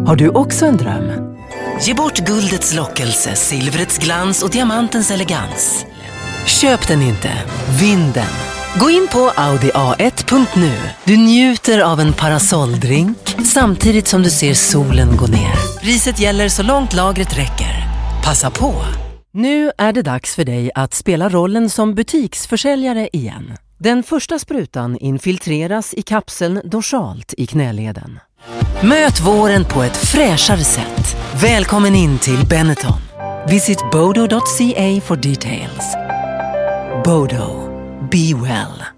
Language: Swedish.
Har du också en dröm? Ge bort guldets lockelse, silvrets glans och diamantens elegans. Köp den inte, vinn den. Gå in på audi.a1.nu. Du njuter av en parasolldrink samtidigt som du ser solen gå ner. Priset gäller så långt lagret räcker. Passa på! Nu är det dags för dig att spela rollen som butiksförsäljare igen. Den första sprutan infiltreras i kapseln dorsalt i knäleden. Möt våren på ett fräschare sätt. Välkommen in till Benetton. Visit bodo.ca for details. Bodo. Be well.